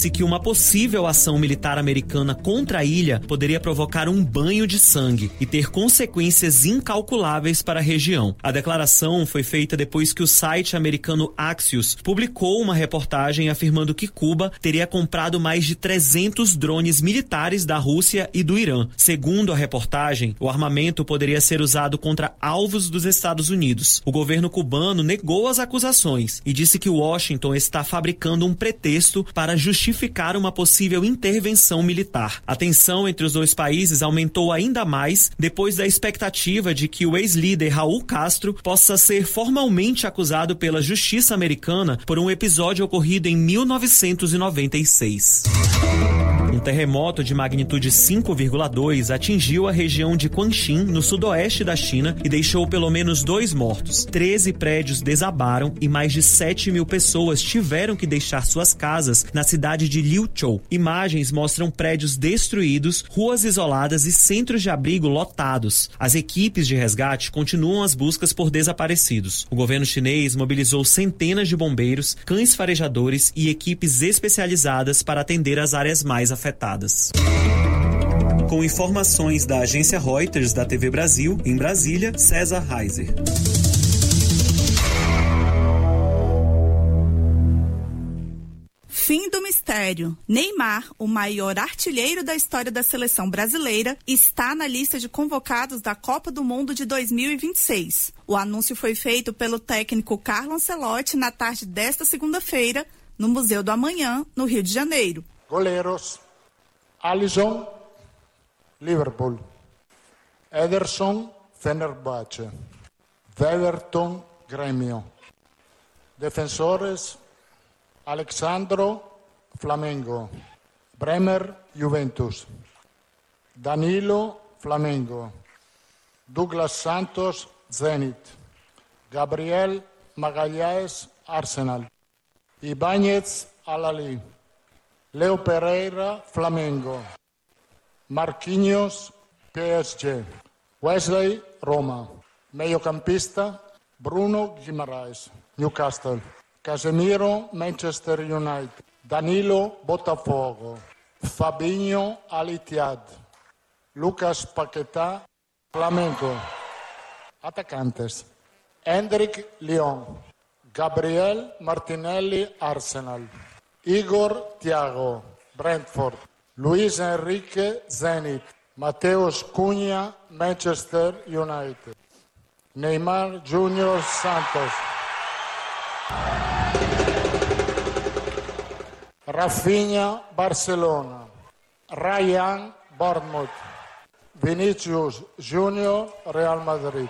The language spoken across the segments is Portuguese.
que uma possível ação militar americana contra a ilha poderia provocar um banho de sangue e ter consequências incalculáveis para a região. A declaração foi feita depois que o site americano Axios publicou uma reportagem afirmando que Cuba teria comprado mais de 300 drones militares da Rússia e do Irã. Segundo a reportagem, o armamento poderia ser usado contra alvos dos Estados Unidos. O governo cubano negou as acusações e disse que Washington está fabricando um pretexto para justificar uma possível intervenção militar. A tensão entre os dois países aumentou ainda mais depois da expectativa de que o ex-líder Raul Castro possa ser formalmente acusado pela justiça americana por um episódio ocorrido em 1996. Um terremoto de magnitude 5,2 atingiu a região de Quanxin, no sudoeste da China, e deixou pelo menos 2 mortos. 13 prédios desabaram e mais de 7.000 pessoas tiveram que deixar suas casas na cidade de Liuzhou. Imagens mostram prédios destruídos, ruas isoladas e centros de abrigo lotados. As equipes de resgate continuam as buscas por desaparecidos. O governo chinês mobilizou centenas de bombeiros, cães farejadores e equipes especializadas para atender as áreas mais afetadas. Com informações da agência Reuters da TV Brasil, em Brasília, César Reiser. Fim do mistério. Neymar, o maior artilheiro da história da seleção brasileira, está na lista de convocados da Copa do Mundo de 2026. O anúncio foi feito pelo técnico Carlo Ancelotti na tarde desta segunda-feira, no Museu do Amanhã, no Rio de Janeiro. Goleiros: Alisson, Liverpool; Ederson, Fenerbahçe; Everton, Grêmio; Defensores: Alexandro, Flamengo; Bremer, Juventus; Danilo, Flamengo; Douglas Santos, Zenit; Gabriel Magalhães, Arsenal; Ibáñez, Al-Ahly; Leo Pereira, Flamengo; Marquinhos, PSG; Wesley, Roma; meiocampista: Bruno Guimarães, Newcastle; Casemiro, Manchester United; Danilo, Botafogo; Fabinho, Al-Ittihad; Lucas Paquetá, Flamengo. Atacantes: Endrick, Lyon; Gabriel Martinelli, Arsenal; Igor Thiago, Brentford; Luis Enrique, Zenit; Mateus Cunha, Manchester United; Neymar Júnior, Santos; Rafinha, Barcelona; Ryan, Bournemouth; Vinícius Júnior, Real Madrid.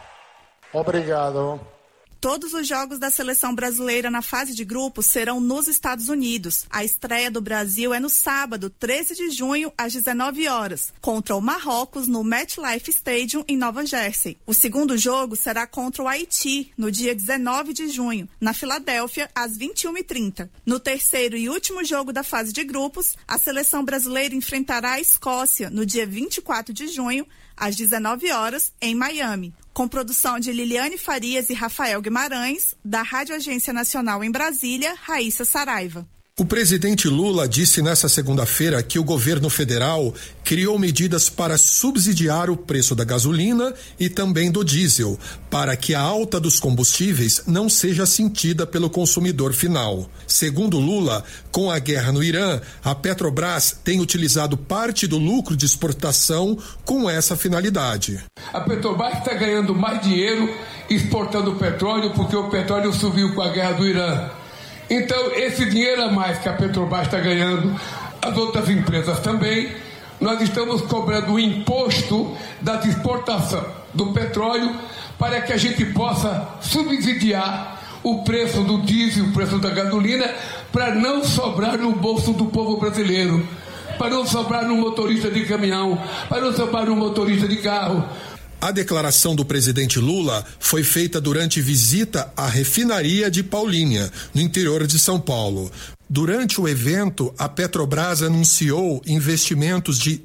Obrigado. Todos os jogos da seleção brasileira na fase de grupos serão nos Estados Unidos. A estreia do Brasil é no sábado, 13 de junho, às 19 horas, contra o Marrocos no MetLife Stadium, em Nova Jersey. O segundo jogo será contra o Haiti, no dia 19 de junho, na Filadélfia, às 21h30. No terceiro e último jogo da fase de grupos, a seleção brasileira enfrentará a Escócia, no dia 24 de junho, às 19 horas, em Miami. Com produção de Liliane Farias e Rafael Guimarães, da Rádio Agência Nacional em Brasília, Raíssa Saraiva. O presidente Lula disse nesta segunda-feira que o governo federal criou medidas para subsidiar o preço da gasolina e também do diesel, para que a alta dos combustíveis não seja sentida pelo consumidor final. Segundo Lula, com a guerra no Irã, a Petrobras tem utilizado parte do lucro de exportação com essa finalidade. A Petrobras está ganhando mais dinheiro exportando petróleo porque o petróleo subiu com a guerra do Irã. Então, esse dinheiro a mais que a Petrobras está ganhando, as outras empresas também, nós estamos cobrando o imposto da exportação do petróleo para que a gente possa subsidiar o preço do diesel, o preço da gasolina, para não sobrar no bolso do povo brasileiro, para não sobrar no motorista de caminhão, para não sobrar no motorista de carro. A declaração do presidente Lula foi feita durante visita à refinaria de Paulínia, no interior de São Paulo. Durante o evento, a Petrobras anunciou investimentos de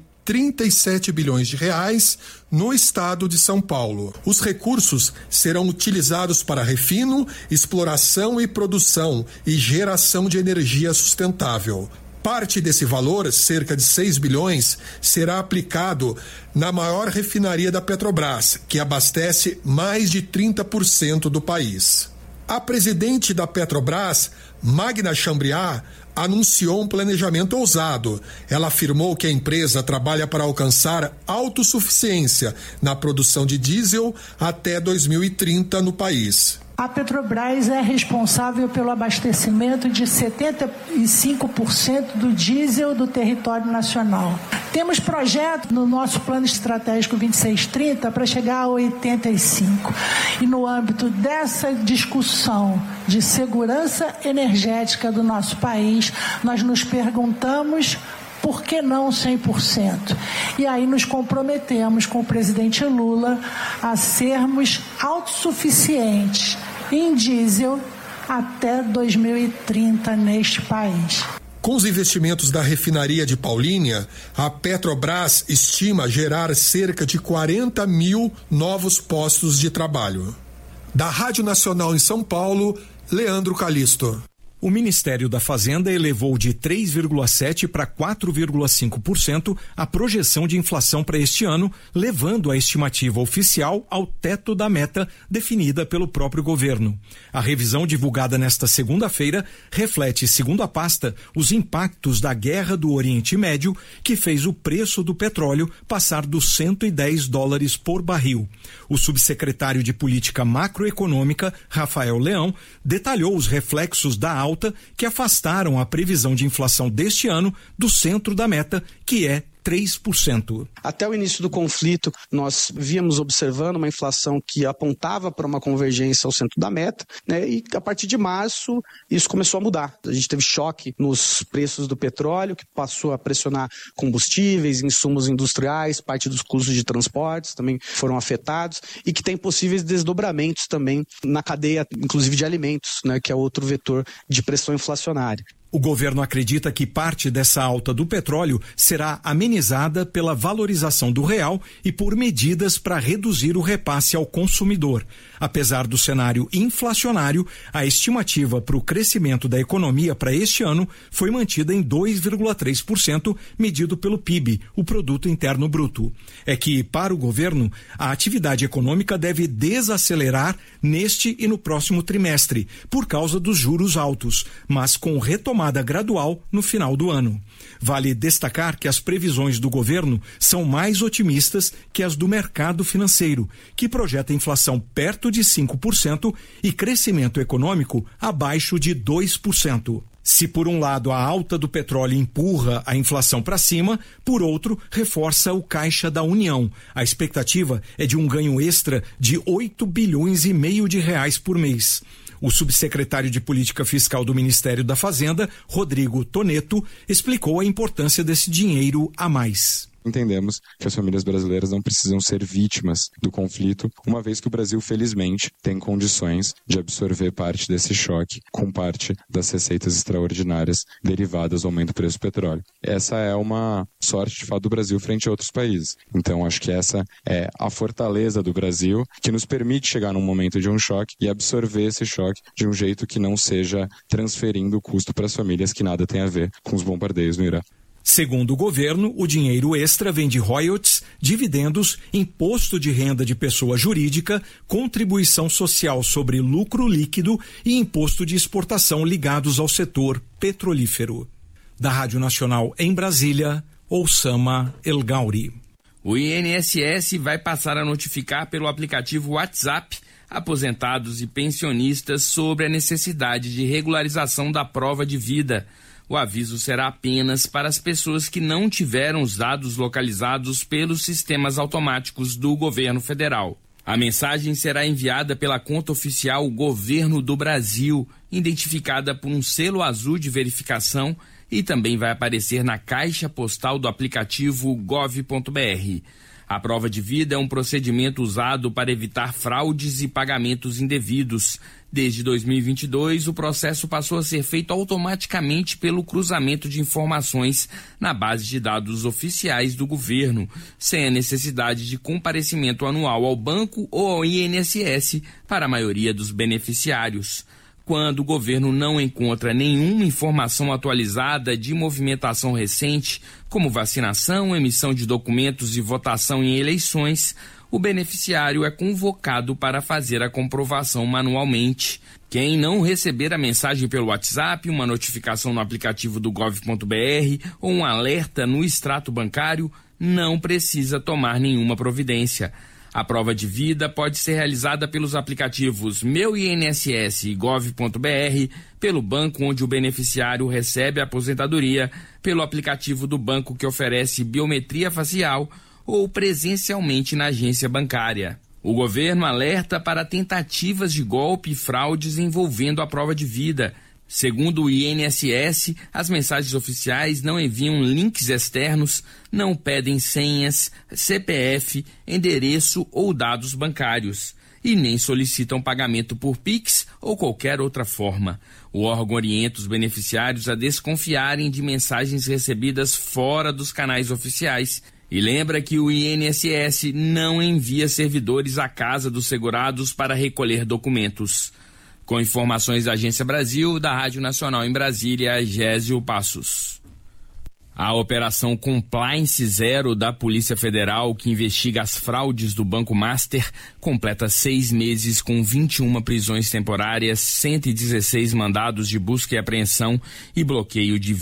37 bilhões de reais no estado de São Paulo. Os recursos serão utilizados para refino, exploração e produção e geração de energia sustentável. Parte desse valor, cerca de 6 bilhões, será aplicado na maior refinaria da Petrobras, que abastece mais de 30% do país. A presidente da Petrobras, Magda Chambriard, anunciou um planejamento ousado. Ela afirmou que a empresa trabalha para alcançar autossuficiência na produção de diesel até 2030 no país. A Petrobras é responsável pelo abastecimento de 75% do diesel do território nacional. Temos projeto no nosso plano estratégico 2630 para chegar a 85%. E no âmbito dessa discussão de segurança energética do nosso país, nós nos perguntamos: por que não 100%? E aí nos comprometemos com o presidente Lula a sermos autossuficientes em diesel até 2030 neste país. Com os investimentos da refinaria de Paulínia, a Petrobras estima gerar cerca de 40 mil novos postos de trabalho. Da Rádio Nacional em São Paulo, Leandro Calixto. O Ministério da Fazenda elevou de 3,7% para 4,5% a projeção de inflação para este ano, levando a estimativa oficial ao teto da meta definida pelo próprio governo. A revisão divulgada nesta segunda-feira reflete, segundo a pasta, os impactos da guerra do Oriente Médio, que fez o preço do petróleo passar dos $110 por barril. O subsecretário de Política Macroeconômica, Rafael Leão, detalhou os reflexos da alta que afastaram a previsão de inflação deste ano do centro da meta, que é 3%. Até o início do conflito, nós víamos observando uma inflação que apontava para uma convergência ao centro da meta, né? E a partir de março, isso começou a mudar. A gente teve choque nos preços do petróleo, que passou a pressionar combustíveis, insumos industriais, parte dos custos de transportes também foram afetados, e que tem possíveis desdobramentos também na cadeia, inclusive de alimentos, né? Que é outro vetor de pressão inflacionária. O governo acredita que parte dessa alta do petróleo será amenizada pela valorização do real e por medidas para reduzir o repasse ao consumidor. Apesar do cenário inflacionário, a estimativa para o crescimento da economia para este ano foi mantida em 2,3%, medido pelo PIB, o Produto Interno Bruto. É que, para o governo, a atividade econômica deve desacelerar neste e no próximo trimestre, por causa dos juros altos, mas com retomada gradual no final do ano. Vale destacar que as previsões do governo são mais otimistas que as do mercado financeiro, que projeta inflação perto de 5% e crescimento econômico abaixo de 2%. Se por um lado a alta do petróleo empurra a inflação para cima, por outro reforça o caixa da União. A expectativa é de um ganho extra de 8,5 bilhões de reais por mês. O subsecretário de Política Fiscal do Ministério da Fazenda, Rodrigo Toneto, explicou a importância desse dinheiro a mais. Entendemos que as famílias brasileiras não precisam ser vítimas do conflito, uma vez que o Brasil, felizmente, tem condições de absorver parte desse choque com parte das receitas extraordinárias derivadas do aumento do preço do petróleo. Essa é uma sorte, de fato, do Brasil frente a outros países. Então, acho que essa é a fortaleza do Brasil, que nos permite chegar num momento de um choque e absorver esse choque de um jeito que não seja transferindo o custo para as famílias, que nada tem a ver com os bombardeios no Irã. Segundo o governo, o dinheiro extra vem de royalties, dividendos, imposto de renda de pessoa jurídica, contribuição social sobre lucro líquido e imposto de exportação ligados ao setor petrolífero. Da Rádio Nacional em Brasília, Oussama El Gauri. O INSS vai passar a notificar pelo aplicativo WhatsApp aposentados e pensionistas sobre a necessidade de regularização da prova de vida. O aviso será apenas para as pessoas que não tiveram os dados localizados pelos sistemas automáticos do governo federal. A mensagem será enviada pela conta oficial Governo do Brasil, identificada por um selo azul de verificação, e também vai aparecer na caixa postal do aplicativo gov.br. A prova de vida é um procedimento usado para evitar fraudes e pagamentos indevidos. Desde 2022, o processo passou a ser feito automaticamente pelo cruzamento de informações na base de dados oficiais do governo, sem a necessidade de comparecimento anual ao banco ou ao INSS para a maioria dos beneficiários. quando o governo não encontra nenhuma informação atualizada de movimentação recente, como vacinação, emissão de documentos e votação em eleições, o beneficiário é convocado para fazer a comprovação manualmente. Quem não receber a mensagem pelo WhatsApp, uma notificação no aplicativo do gov.br ou um alerta no extrato bancário, não precisa tomar nenhuma providência. A prova de vida pode ser realizada pelos aplicativos Meu INSS e gov.br, pelo banco onde o beneficiário recebe a aposentadoria, pelo aplicativo do banco que oferece biometria facial ou presencialmente na agência bancária. O governo alerta para tentativas de golpe e fraudes envolvendo a prova de vida. Segundo o INSS, as mensagens oficiais não enviam links externos, não pedem senhas, CPF, endereço ou dados bancários e nem solicitam pagamento por Pix ou qualquer outra forma. O órgão orienta os beneficiários a desconfiarem de mensagens recebidas fora dos canais oficiais e lembra que o INSS não envia servidores à casa dos segurados para recolher documentos. Com informações da Agência Brasil, da Rádio Nacional em Brasília, Gésio Passos. A Operação Compliance Zero da Polícia Federal, que investiga as fraudes do Banco Master, completa 6 meses com 21 prisões temporárias, 116 mandados de busca e apreensão e bloqueio de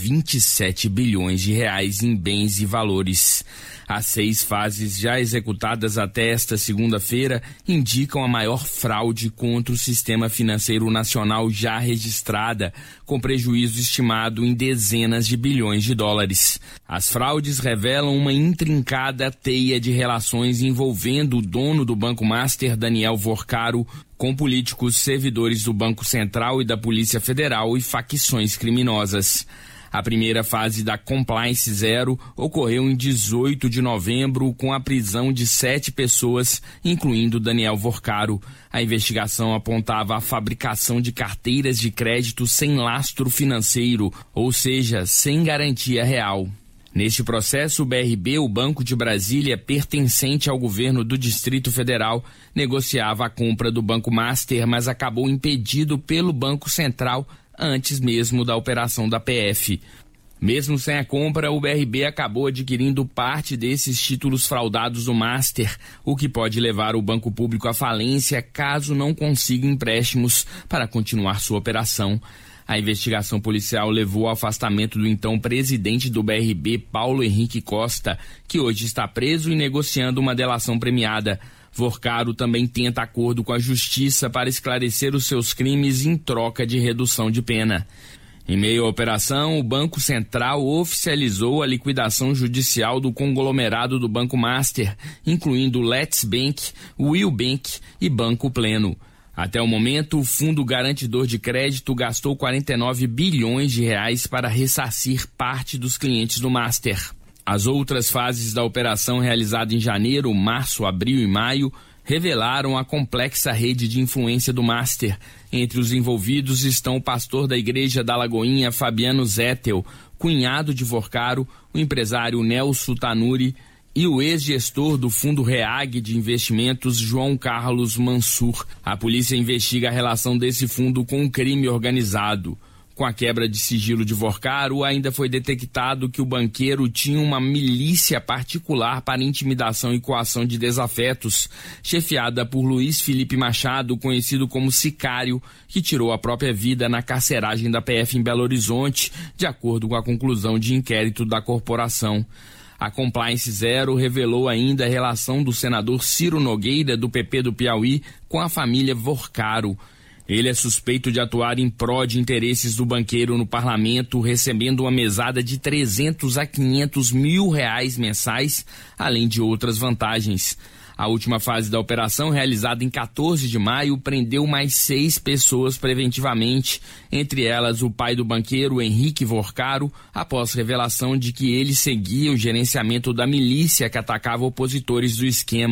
27 bilhões de reais em bens e valores. As 6 fases já executadas até esta segunda-feira indicam a maior fraude contra o sistema financeiro nacional já registrada, com prejuízo estimado em dezenas de bilhões de dólares. As fraudes revelam uma intrincada teia de relações envolvendo o dono do Banco Master, Daniel Vorcaro, com políticos, servidores do Banco Central e da Polícia Federal e facções criminosas. A primeira fase da Compliance Zero ocorreu em 18 de novembro com a prisão de 7 pessoas, incluindo Daniel Vorcaro. A investigação apontava a fabricação de carteiras de crédito sem lastro financeiro, ou seja, sem garantia real. Neste processo, o BRB, o Banco de Brasília, pertencente ao governo do Distrito Federal, negociava a compra do Banco Master, mas acabou impedido pelo Banco Central antes mesmo da operação da PF. Mesmo sem a compra, o BRB acabou adquirindo parte desses títulos fraudados do Master, o que pode levar o banco público à falência caso não consiga empréstimos para continuar sua operação. A investigação policial levou ao afastamento do então presidente do BRB, Paulo Henrique Costa, que hoje está preso e negociando uma delação premiada. Vorcaro também tenta acordo com a Justiça para esclarecer os seus crimes em troca de redução de pena. Em meio à operação, o Banco Central oficializou a liquidação judicial do conglomerado do Banco Master, incluindo Let's Bank, Will Bank e Banco Pleno. Até o momento, o Fundo Garantidor de Crédito gastou 49 bilhões de reais para ressarcir parte dos clientes do Master. As outras fases da operação realizada em janeiro, março, abril e maio revelaram a complexa rede de influência do Master. Entre os envolvidos estão o pastor da Igreja da Lagoinha, Fabiano Zettel, cunhado de Vorcaro, o empresário Nelson Tanuri e o ex-gestor do Fundo Reag de Investimentos, João Carlos Mansur. A polícia investiga a relação desse fundo com o crime organizado. Com a quebra de sigilo de Vorcaro, ainda foi detectado que o banqueiro tinha uma milícia particular para intimidação e coação de desafetos, chefiada por Luiz Felipe Machado, conhecido como Sicário, que tirou a própria vida na carceragem da PF em Belo Horizonte, de acordo com a conclusão de inquérito da corporação. A Compliance Zero revelou ainda a relação do senador Ciro Nogueira, do PP do Piauí, com a família Vorcaro. Ele é suspeito de atuar em prol de interesses do banqueiro no parlamento, recebendo uma mesada de 300 a 500 mil reais mensais, além de outras vantagens. A última fase da operação, realizada em 14 de maio, prendeu mais 6 pessoas preventivamente, entre elas o pai do banqueiro, Henrique Vorcaro, após revelação de que ele seguia o gerenciamento da milícia que atacava opositores do esquema.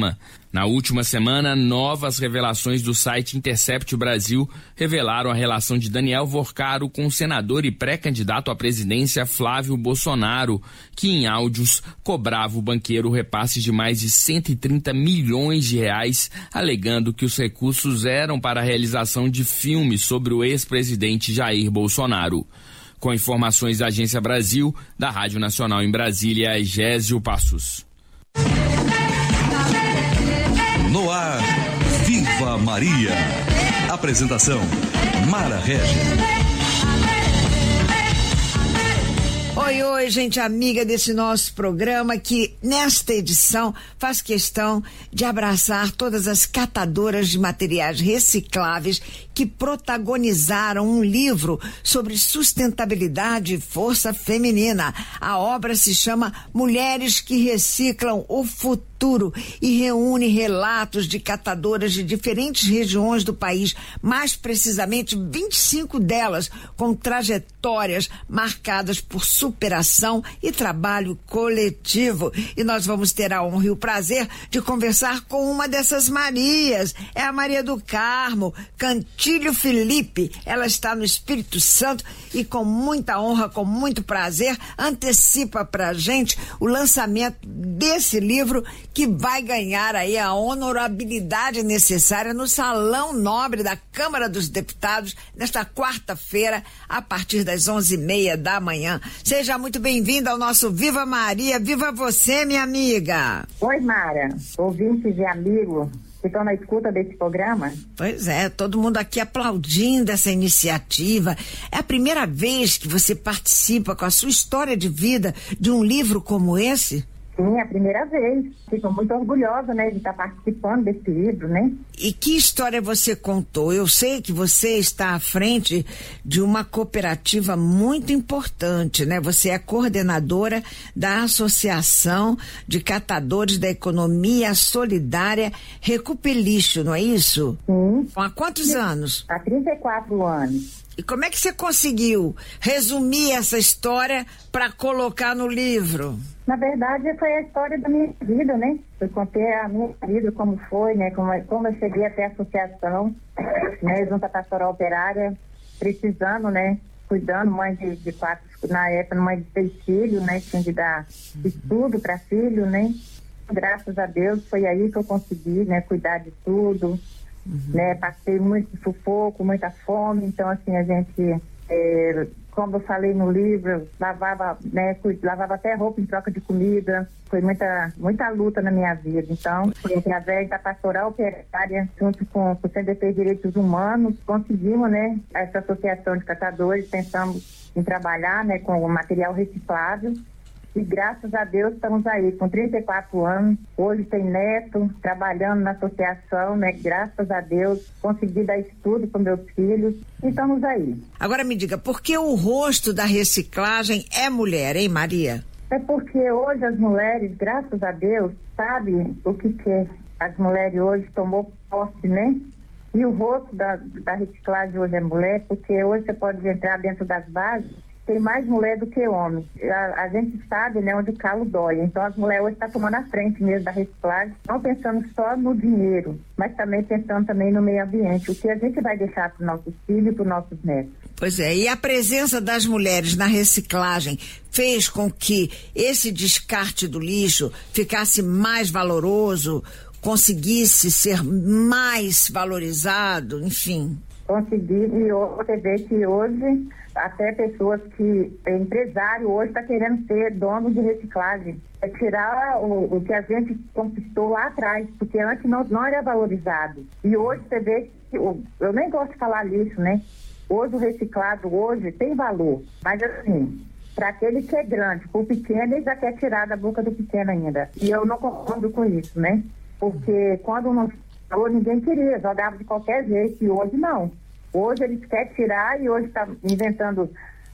Na última semana, novas revelações do site Intercept Brasil revelaram a relação de Daniel Vorcaro com o senador e pré-candidato à presidência Flávio Bolsonaro, que em áudios cobrava o banqueiro repasses de mais de 130 milhões de reais, alegando que os recursos eram para a realização de filmes sobre o ex-presidente Jair Bolsonaro. Com informações da Agência Brasil, da Rádio Nacional em Brasília, Gésio Passos. No ar, Viva Maria. Apresentação, Mara Regis. Oi, gente amiga desse nosso programa que nesta edição faz questão de abraçar todas as catadoras de materiais recicláveis que protagonizaram um livro sobre sustentabilidade e força feminina. A obra se chama Mulheres que Reciclam o Futuro e reúne relatos de catadoras de diferentes regiões do país, mais precisamente 25 delas com trajetórias marcadas por superação e trabalho coletivo. E nós vamos ter a honra e o prazer de conversar com uma dessas Marias. É a Maria do Carmo Cantilho Felipe. Ela está no Espírito Santo e com muita honra, com muito prazer, antecipa pra gente o lançamento desse livro que vai ganhar aí a honorabilidade necessária no Salão Nobre da Câmara dos Deputados nesta quarta-feira, a partir das 11h30 da manhã. Seja muito bem-vinda ao nosso Viva Maria. Viva você, minha amiga. Oi, Mara. Ouvintes e amigos que estão na escuta desse programa. Pois é, todo mundo aqui aplaudindo essa iniciativa. É a primeira vez que você participa com a sua história de vida de um livro como esse? Sim, é a primeira vez. Fico muito orgulhosa, né, de estar participando desse livro, né? E que história você contou? Eu sei que você está à frente de uma cooperativa muito importante, né? Você é coordenadora da Associação de Catadores da Economia Solidária Recupelixo, não é isso? Sim. Há quantos anos? Há 34 anos. E como é que você conseguiu resumir essa história para colocar no livro? Na verdade, foi a história da minha vida, né? Eu contei a minha vida, como foi, né? Como eu cheguei até a associação, né? Junto à Pastoral Operária, precisando, né? Cuidando, mãe de 4, na época, mãe de 6 filhos, né? Tinha de dar estudo para filho, né? Graças a Deus, foi aí que eu consegui, né? Cuidar de tudo. Né, passei muito sufoco, muita fome, então assim, a gente, como eu falei no livro, lavava até roupa em troca de comida, foi muita luta na minha vida. Então, através da Pastoral Operária, junto com o CDP Direitos Humanos, conseguimos, né, essa associação de catadores, pensamos em trabalhar, né, com o material reciclável. E graças a Deus estamos aí com 34 anos, hoje tem neto, trabalhando na associação, né? Graças a Deus, consegui dar estudo para meus filhos e estamos aí. Agora me diga, por que o rosto da reciclagem é mulher, hein, Maria? É porque hoje as mulheres, graças a Deus, sabem o que é. As mulheres hoje tomou posse, né? E o rosto da reciclagem hoje é mulher, porque hoje você pode entrar dentro das bases, tem mais mulher do que homem. A gente sabe, né, onde o calo dói. Então, as mulheres hoje estão tomando a frente mesmo da reciclagem, não pensando só no dinheiro, mas também pensando também no meio ambiente, o que a gente vai deixar para os nossos filhos e para os nossos netos. Pois é, e a presença das mulheres na reciclagem fez com que esse descarte do lixo ficasse mais valoroso, conseguisse ser mais valorizado, enfim? Consegui, e você vê que hoje até pessoas que, empresário hoje está querendo ser dono de reciclagem, é tirar o que a gente conquistou lá atrás, porque antes não era valorizado. E hoje você vê que, eu nem gosto de falar lixo, né? Hoje o reciclado hoje tem valor, mas assim, para aquele que é grande, para o pequeno ele já quer tirar da boca do pequeno ainda. E eu não concordo com isso, né? Porque quando não falou, ninguém queria, jogava de qualquer jeito, e hoje não. Hoje eles querem tirar e hoje está inventando,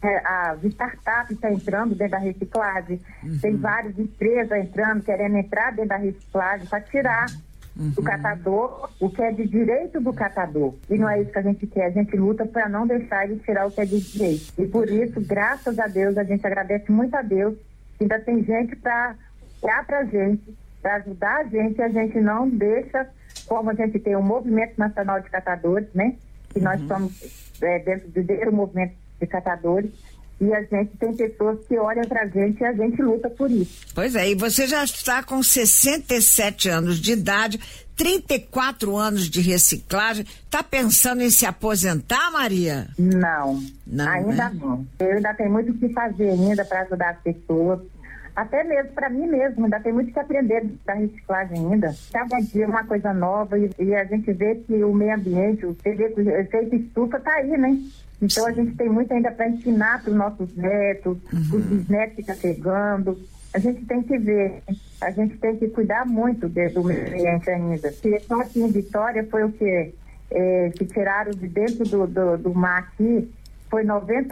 as startups estão entrando dentro da reciclagem, tem várias empresas entrando, querendo entrar dentro da reciclagem para tirar do catador o que é de direito do catador. E não é isso que a gente quer, a gente luta para não deixar ele tirar o que é de direito. E por isso, graças a Deus, a gente agradece muito a Deus, ainda tem gente para olhar para a gente para ajudar a gente não deixa, como a gente tem um movimento nacional de catadores, né? Que nós somos dentro do movimento de catadores, e a gente tem pessoas que olham pra gente e a gente luta por isso. Pois é, e você já está com 67 anos de idade, 34 anos de reciclagem, tá pensando em se aposentar, Maria? Não, ainda não. Eu ainda tenho muito o que fazer ainda para ajudar as pessoas. Até mesmo para mim mesmo, ainda tem muito que aprender da reciclagem ainda. Cada dia uma coisa nova e a gente vê que o meio ambiente, o efeito estufa tá aí, né? Então a gente tem muito ainda para ensinar para os nossos netos, os bisnetos que estão chegando. A gente tem que ver, a gente tem que cuidar muito do meio ambiente ainda. Porque só aqui em Vitória foi o quê? Que tiraram de dentro do mar aqui, foi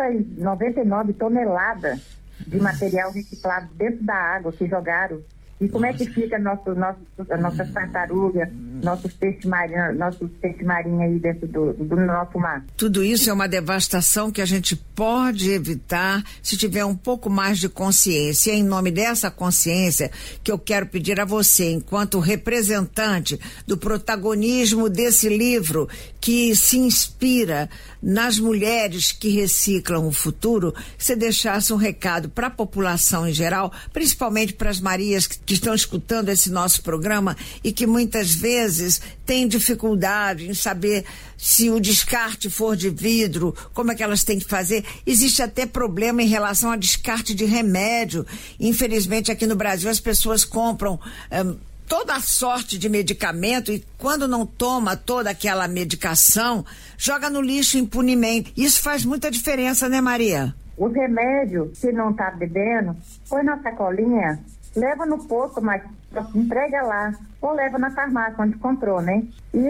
99 toneladas de material reciclado dentro da água que jogaram. E como é que fica nossas tartarugas, nossos peixes marinhos aí dentro do nosso mar? Tudo isso é uma devastação que a gente pode evitar se tiver um pouco mais de consciência. E é em nome dessa consciência que eu quero pedir a você, enquanto representante do protagonismo desse livro que se inspira nas mulheres que reciclam o futuro, que você deixasse um recado para a população em geral, principalmente para as Marias que estão escutando esse nosso programa e que muitas vezes têm dificuldade em saber se o descarte for de vidro, como é que elas têm que fazer. Existe até problema em relação a descarte de remédio. Infelizmente, aqui no Brasil, as pessoas compram toda a sorte de medicamento e quando não toma toda aquela medicação, joga no lixo impunemente. Isso faz muita diferença, né, Maria? Os remédios, se não tá bebendo, põe na sacolinha, leva no posto, mas entrega lá, ou leva na farmácia onde comprou, né?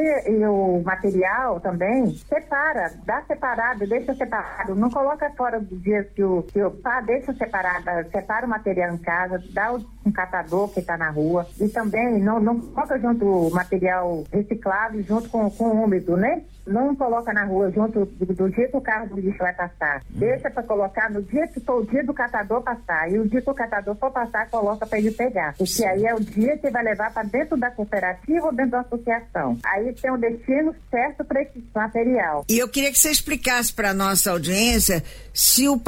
E o material também, separa, dá separado, deixa separado, não coloca fora do dia deixa separado, separa o material em casa, dá um catador que está na rua, e também não coloca junto o material reciclável junto com o úmido, né? Não coloca na rua junto do dia que o carro do lixo vai passar. Deixa para colocar no dia que for o dia do catador passar. E o dia que o catador for passar, coloca para ele pegar. Porque aí é o dia que vai levar para dentro da cooperativa ou dentro da associação. Aí tem um destino certo para esse material. E eu queria que você explicasse para nossa audiência se o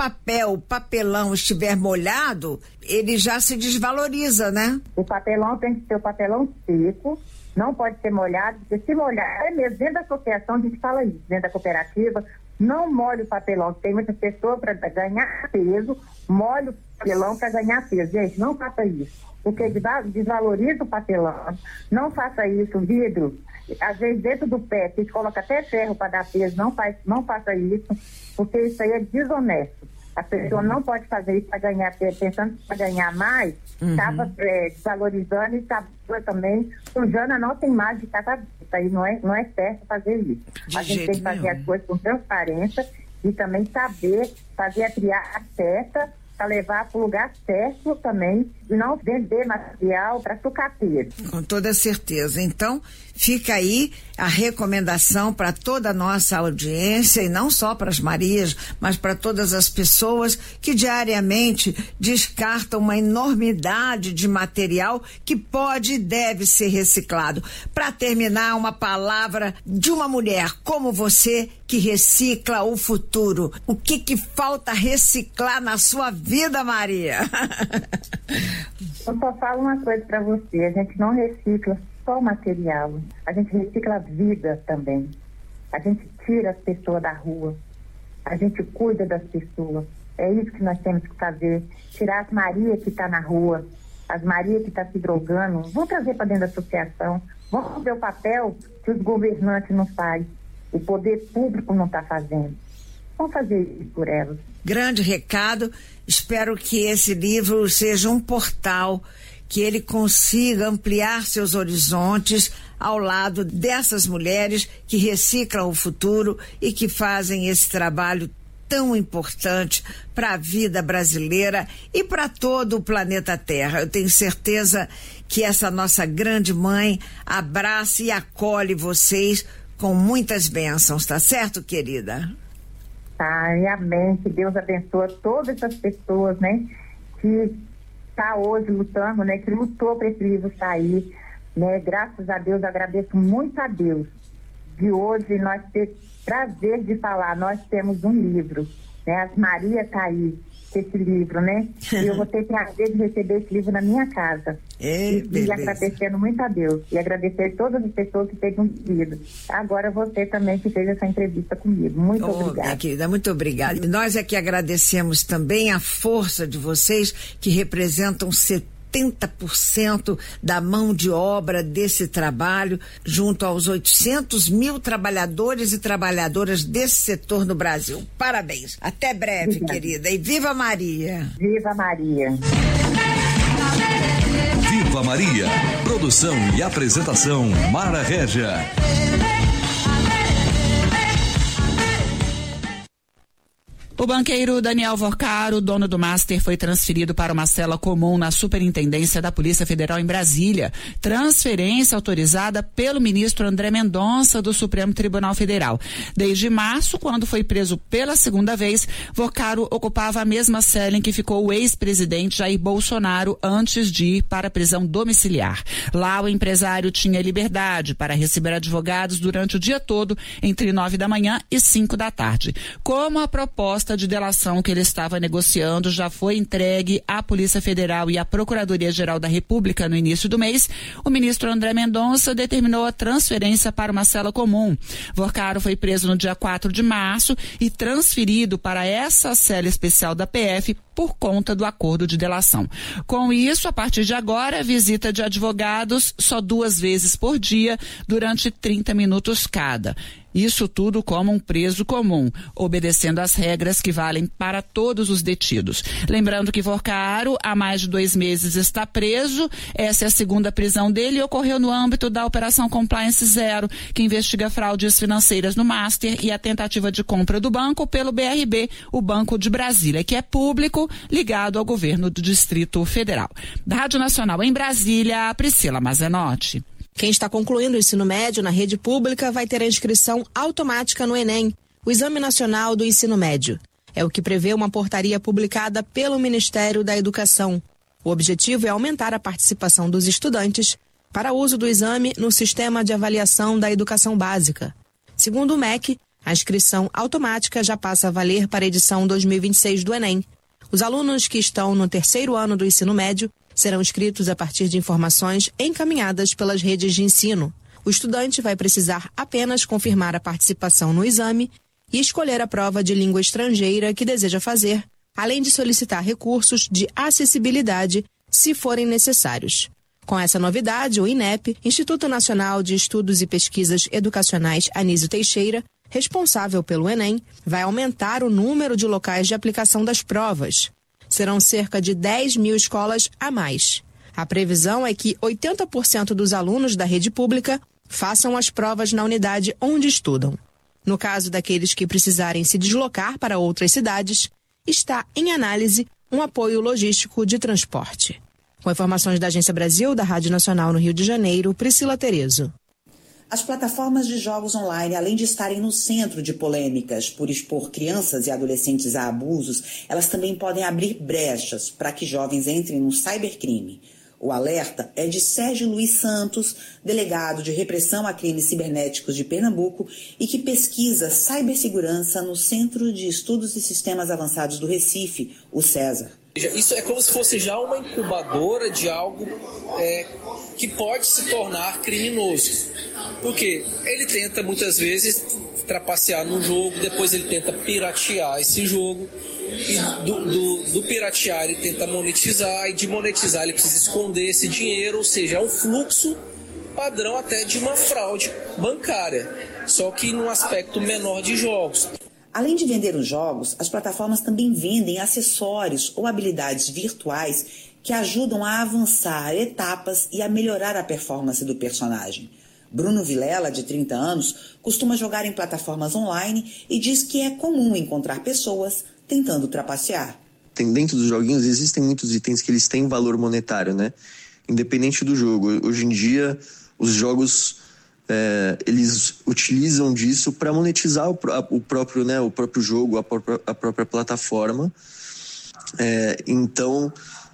papelão estiver molhado, ele já se desvaloriza, né? O papelão tem que ser o papelão seco. Não pode ser molhado, porque se molhar, mesmo dentro da associação a gente fala isso, dentro da cooperativa, não molhe o papelão. Tem muitas pessoas para ganhar peso, molhe o papelão para ganhar peso. Gente, não faça isso, porque desvaloriza o papelão. Não faça isso, vidro. Às vezes dentro do pé, a gente coloca até ferro para dar peso, não faça isso, porque isso aí é desonesto. A pessoa não pode fazer isso para ganhar, pensando para ganhar mais, estava desvalorizando e estava também sujando a nossa imagem de catador. Isso aí não é certo fazer isso. A gente tem que fazer as coisas com transparência e também saber fazer a triagem certa para levar para o lugar certo também e não vender material para sucateiro. Com toda certeza. Então, fica aí a recomendação para toda a nossa audiência e não só para as Marias, mas para todas as pessoas que diariamente descartam uma enormidade de material que pode e deve ser reciclado. Para terminar, uma palavra de uma mulher como você que recicla o futuro. O que falta reciclar na sua vida, Maria? Eu só falo uma coisa para você, a gente não recicla só material, a gente recicla a vida também. A gente tira as pessoas da rua, a gente cuida das pessoas. É isso que nós temos que fazer, tirar as Marias que estão na rua, as Marias que estão se drogando, vamos trazer para dentro da associação, vamos ver o papel que os governantes não fazem, o poder público não está fazendo. Vamos fazer isso por elas. Grande recado, espero que esse livro seja um portal, que ele consiga ampliar seus horizontes ao lado dessas mulheres que reciclam o futuro e que fazem esse trabalho tão importante para a vida brasileira e para todo o planeta Terra. Eu tenho certeza que essa nossa grande mãe abraça e acolhe vocês com muitas bênçãos, tá certo, querida? Tá, e amém, que Deus abençoe todas essas pessoas, né, que está hoje lutando, né, que lutou para esse livro sair, né, graças a Deus, agradeço muito a Deus de hoje nós ter prazer de falar, nós temos um livro, né, a Maria está aí, esse livro, né, e eu vou ter prazer de receber esse livro na minha casa, e agradecendo muito a Deus, e agradecer todas as pessoas que têm conseguido, agora você também que fez essa entrevista comigo, muito obrigada. Minha querida, muito obrigada. E nós é que agradecemos também a força de vocês que representam 70% da mão de obra desse trabalho, junto aos 800 mil trabalhadores e trabalhadoras desse setor no Brasil. Parabéns. Até breve, querida. E viva Maria! Viva Maria! Viva Maria! Produção e apresentação Mara Régia. O banqueiro Daniel Vorcaro, dono do Master, foi transferido para uma cela comum na Superintendência da Polícia Federal em Brasília. Transferência autorizada pelo ministro André Mendonça do Supremo Tribunal Federal. Desde março, quando foi preso pela segunda vez, Vorcaro ocupava a mesma cela em que ficou o ex-presidente Jair Bolsonaro antes de ir para a prisão domiciliar. Lá, o empresário tinha liberdade para receber advogados durante o dia todo, entre 9 da manhã e 5 da tarde. Como a proposta de delação que ele estava negociando já foi entregue à Polícia Federal e à Procuradoria-Geral da República no início do mês, o ministro André Mendonça determinou a transferência para uma cela comum. Vorcaro foi preso no dia 4 de março e transferido para essa cela especial da PF por conta do acordo de delação. Com isso, a partir de agora, visita de advogados só 2 vezes por dia, durante 30 minutos cada. Isso tudo como um preso comum, obedecendo às regras que valem para todos os detidos. Lembrando que Vorcaro, há mais de 2 meses, está preso. Essa é a segunda prisão dele e ocorreu no âmbito da Operação Compliance Zero, que investiga fraudes financeiras no Master e a tentativa de compra do banco pelo BRB, o Banco de Brasília, que é público, ligado ao governo do Distrito Federal. Da Rádio Nacional em Brasília, Priscila Mazenotti. Quem está concluindo o ensino médio na rede pública vai ter a inscrição automática no Enem, o Exame Nacional do Ensino Médio. É o que prevê uma portaria publicada pelo Ministério da Educação. O objetivo é aumentar a participação dos estudantes para uso do exame no Sistema de Avaliação da Educação Básica. Segundo o MEC, a inscrição automática já passa a valer para a edição 2026 do Enem. Os alunos que estão no 3º ano do ensino médio serão inscritos a partir de informações encaminhadas pelas redes de ensino. O estudante vai precisar apenas confirmar a participação no exame e escolher a prova de língua estrangeira que deseja fazer, além de solicitar recursos de acessibilidade, se forem necessários. Com essa novidade, o INEP, Instituto Nacional de Estudos e Pesquisas Educacionais Anísio Teixeira, responsável pelo Enem, vai aumentar o número de locais de aplicação das provas. Serão cerca de 10 mil escolas a mais. A previsão é que 80% dos alunos da rede pública façam as provas na unidade onde estudam. No caso daqueles que precisarem se deslocar para outras cidades, está em análise um apoio logístico de transporte. Com informações da Agência Brasil, da Rádio Nacional no Rio de Janeiro, Priscila Terezo. As plataformas de jogos online, além de estarem no centro de polêmicas por expor crianças e adolescentes a abusos, elas também podem abrir brechas para que jovens entrem no cybercrime. O alerta é de Sérgio Luiz Santos, delegado de repressão a crimes cibernéticos de Pernambuco e que pesquisa cibersegurança no Centro de Estudos e Sistemas Avançados do Recife, o César. Isso é como se fosse já uma incubadora de algo que pode se tornar criminoso. Porque ele tenta muitas vezes trapacear no jogo, depois ele tenta piratear esse jogo, e do piratear ele tenta monetizar, e de monetizar ele precisa esconder esse dinheiro, ou seja, é um fluxo padrão até de uma fraude bancária, só que num aspecto menor de jogos. Além de vender os jogos, as plataformas também vendem acessórios ou habilidades virtuais que ajudam a avançar etapas e a melhorar a performance do personagem. Bruno Vilela, de 30 anos, costuma jogar em plataformas online e diz que é comum encontrar pessoas tentando trapacear. Dentro dos joguinhos existem muitos itens que eles têm valor monetário, né? Independente do jogo. Hoje em dia, os jogos eles utilizam disso para monetizar o próprio jogo, a própria plataforma. Então,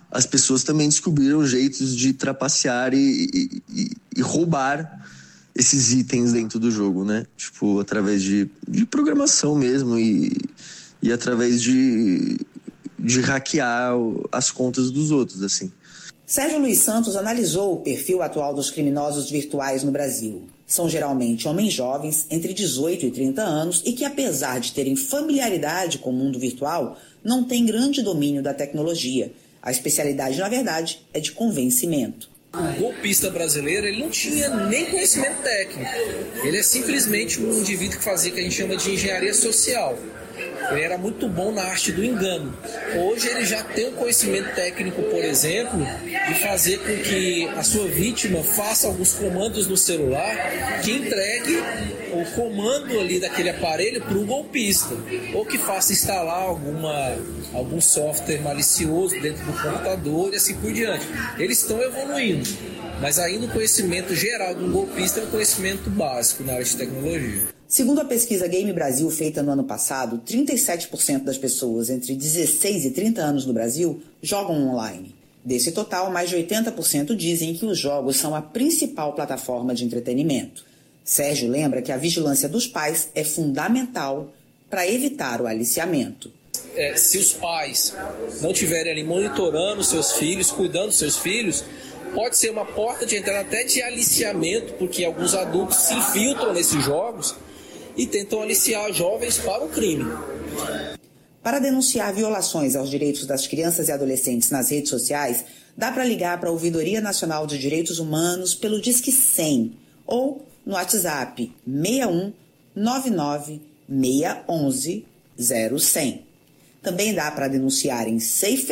as pessoas também descobriram jeitos de trapacear e roubar esses itens dentro do jogo, né? Tipo, através de programação mesmo e através de hackear as contas dos outros, assim. Sérgio Luiz Santos analisou o perfil atual dos criminosos virtuais no Brasil. São geralmente homens jovens, entre 18 e 30 anos, e que, apesar de terem familiaridade com o mundo virtual, não têm grande domínio da tecnologia. A especialidade, na verdade, é de convencimento. O golpista brasileiro, ele não tinha nem conhecimento técnico. Ele é simplesmente um indivíduo que fazia o que a gente chama de engenharia social. Ele era muito bom na arte do engano. Hoje ele já tem um conhecimento técnico, por exemplo, de fazer com que a sua vítima faça alguns comandos no celular que entregue o comando ali daquele aparelho para o golpista, ou que faça instalar algum software malicioso dentro do computador e assim por diante. Eles estão evoluindo, mas ainda o conhecimento geral de um golpista é um conhecimento básico na área de tecnologia. Segundo a pesquisa Game Brasil feita no ano passado, 37% das pessoas entre 16 e 30 anos no Brasil jogam online. Desse total, mais de 80% dizem que os jogos são a principal plataforma de entretenimento. Sérgio lembra que a vigilância dos pais é fundamental para evitar o aliciamento. Se os pais não estiverem ali monitorando seus filhos, cuidando dos seus filhos, pode ser uma porta de entrada até de aliciamento, porque alguns adultos se infiltram nesses jogos e tentam aliciar jovens para o crime. Para denunciar violações aos direitos das crianças e adolescentes nas redes sociais, dá para ligar para a Ouvidoria Nacional de Direitos Humanos pelo Disque 100 ou no WhatsApp 61 99 611 0100. Também dá para denunciar em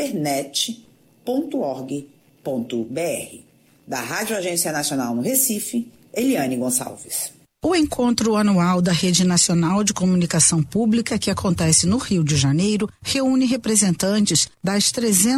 safernet.org.br. Da Rádio Agência Nacional no Recife, Eliane Gonçalves. O encontro anual da Rede Nacional de Comunicação Pública, que acontece no Rio de Janeiro, reúne representantes das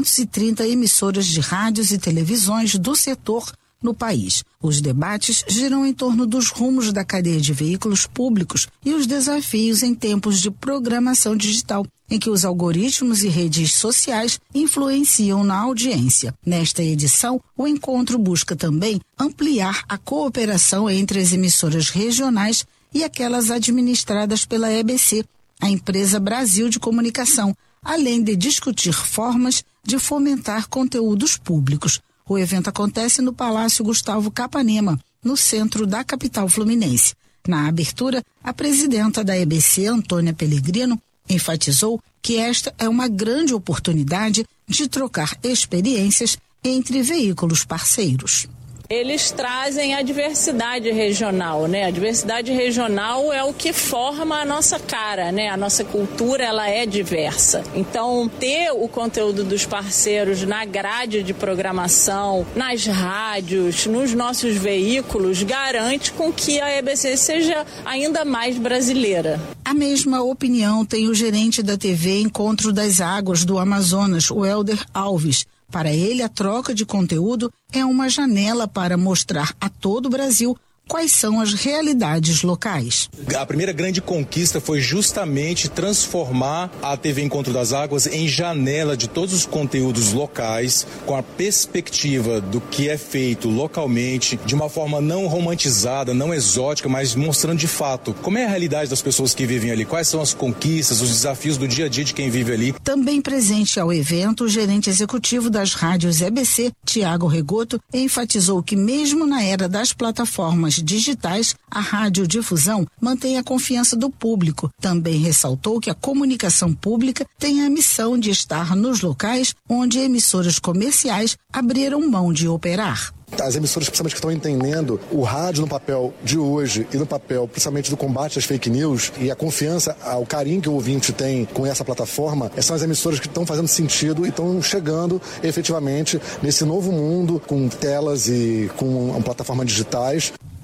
330 emissoras de rádios e televisões do setor no país. Os debates giram em torno dos rumos da cadeia de veículos públicos e os desafios em tempos de programação digital, em que os algoritmos e redes sociais influenciam na audiência. Nesta edição, o encontro busca também ampliar a cooperação entre as emissoras regionais e aquelas administradas pela EBC, a Empresa Brasil de Comunicação, além de discutir formas de fomentar conteúdos públicos. O evento acontece no Palácio Gustavo Capanema, no centro da capital fluminense. Na abertura, a presidenta da EBC, Antônia Pellegrino, enfatizou que esta é uma grande oportunidade de trocar experiências entre veículos parceiros. Eles trazem a diversidade regional, né? A diversidade regional é o que forma a nossa cara, né? A nossa cultura, ela é diversa. Então, ter o conteúdo dos parceiros na grade de programação, nas rádios, nos nossos veículos, garante com que a EBC seja ainda mais brasileira. A mesma opinião tem o gerente da TV Encontro das Águas do Amazonas, o Helder Alves. Para ele, a troca de conteúdo é uma janela para mostrar a todo o Brasil quais são as realidades locais. A primeira grande conquista foi justamente transformar a TV Encontro das Águas em janela de todos os conteúdos locais, com a perspectiva do que é feito localmente, de uma forma não romantizada, não exótica, mas mostrando de fato como é a realidade das pessoas que vivem ali, quais são as conquistas, os desafios do dia a dia de quem vive ali. Também presente ao evento, o gerente executivo das rádios EBC, Tiago Regoto, enfatizou que mesmo na era das plataformas digitais, a radiodifusão mantém a confiança do público. Também ressaltou que a comunicação pública tem a missão de estar nos locais onde emissoras comerciais abriram mão de operar. As emissoras, principalmente, que estão entendendo o rádio no papel de hoje e no papel, principalmente, do combate às fake news e a confiança, o carinho que o ouvinte tem com essa plataforma, são as emissoras que estão fazendo sentido e estão chegando efetivamente nesse novo mundo com telas e com plataformas digitais.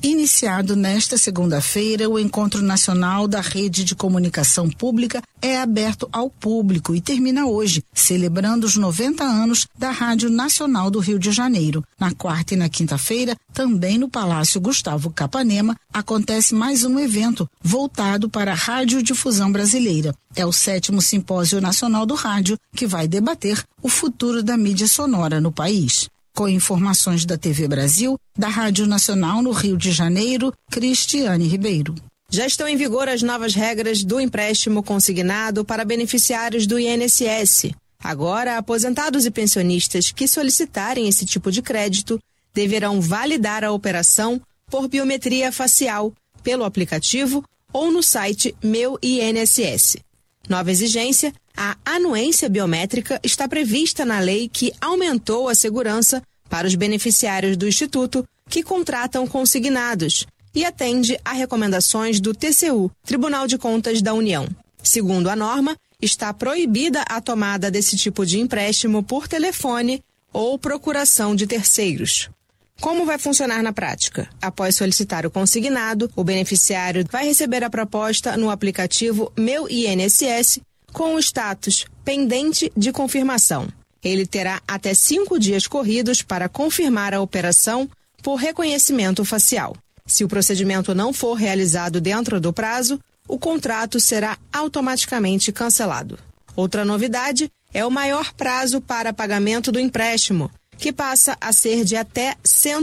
Iniciado nesta segunda-feira, o Encontro Nacional da Rede de Comunicação Pública é aberto ao público e termina hoje, celebrando os 90 anos da Rádio Nacional do Rio de Janeiro. Na quarta e na quinta-feira, também no Palácio Gustavo Capanema, acontece mais um evento voltado para a radiodifusão brasileira. É o 7º Simpósio Nacional do Rádio, que vai debater o futuro da mídia sonora no país. Com informações da TV Brasil, da Rádio Nacional no Rio de Janeiro, Cristiane Ribeiro. Já estão em vigor as novas regras do empréstimo consignado para beneficiários do INSS. Agora, aposentados e pensionistas que solicitarem esse tipo de crédito deverão validar a operação por biometria facial, pelo aplicativo ou no site Meu INSS. Nova exigência: a anuência biométrica está prevista na lei que aumentou a segurança para os beneficiários do Instituto que contratam consignados e atende a recomendações do TCU, Tribunal de Contas da União. Segundo a norma, está proibida a tomada desse tipo de empréstimo por telefone ou procuração de terceiros. Como vai funcionar na prática? Após solicitar o consignado, o beneficiário vai receber a proposta no aplicativo Meu INSS com o status pendente de confirmação. Ele terá até 5 dias corridos para confirmar a operação por reconhecimento facial. Se o procedimento não for realizado dentro do prazo, o contrato será automaticamente cancelado. Outra novidade é o maior prazo para pagamento do empréstimo, que passa a ser de até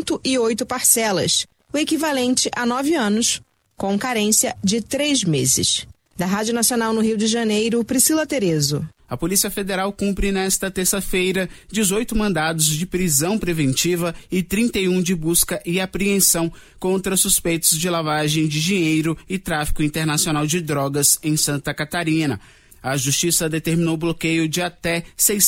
108 parcelas, o equivalente a 9 anos, com carência de 3 meses. Da Rádio Nacional no Rio de Janeiro, Priscila Terezo. A Polícia Federal cumpre nesta terça-feira 18 mandados de prisão preventiva e 31 de busca e apreensão contra suspeitos de lavagem de dinheiro e tráfico internacional de drogas em Santa Catarina. A Justiça determinou o bloqueio de até